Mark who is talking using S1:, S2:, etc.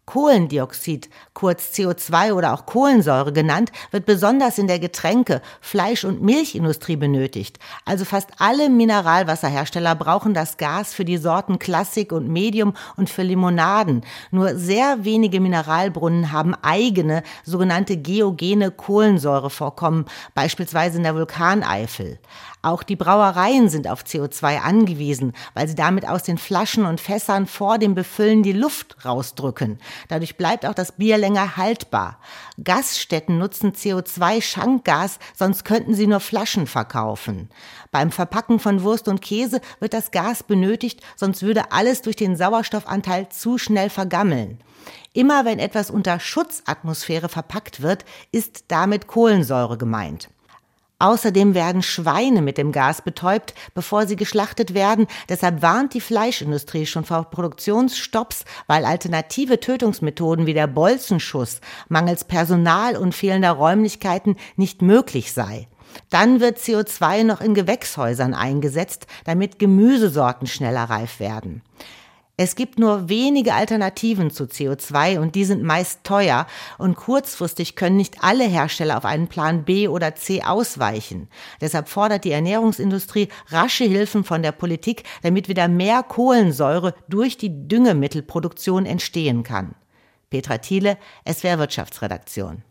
S1: Kohlendioxid, kurz CO2 oder auch Kohlensäure genannt, wird besonders in der Getränke-, Fleisch- und Milchindustrie benötigt. Also fast alle Mineralwasserhersteller brauchen das Gas für die Sorten Classic und Medium und für Limonaden. Nur sehr wenige Mineralbrunnen haben eigene, sogenannte geogene Kohlensäurevorkommen, beispielsweise in der Vulkaneifel. Auch die Brauereien sind auf CO2 angewiesen, weil sie damit aus den Flaschen und Fässern vor dem Befüllen die Luft rausdrücken. Dadurch bleibt auch das Bier länger haltbar. Gaststätten nutzen CO2-Schankgas, sonst könnten sie nur Flaschen verkaufen. Beim Verpacken von Wurst und Käse wird das Gas benötigt, sonst würde alles durch den Sauerstoffanteil zu schnell vergammeln. Immer wenn etwas unter Schutzatmosphäre verpackt wird, ist damit Kohlensäure gemeint. Außerdem werden Schweine mit dem Gas betäubt, bevor sie geschlachtet werden. Deshalb warnt die Fleischindustrie schon vor Produktionsstopps, weil alternative Tötungsmethoden wie der Bolzenschuss mangels Personal und fehlender Räumlichkeiten nicht möglich sei. Dann wird CO2 noch in Gewächshäusern eingesetzt, damit Gemüsesorten schneller reif werden. Es gibt nur wenige Alternativen zu CO2 und die sind meist teuer und kurzfristig können nicht alle Hersteller auf einen Plan B oder C ausweichen. Deshalb fordert die Ernährungsindustrie rasche Hilfen von der Politik, damit wieder mehr Kohlensäure durch die Düngemittelproduktion entstehen kann. Petra Thiele, SWR Wirtschaftsredaktion.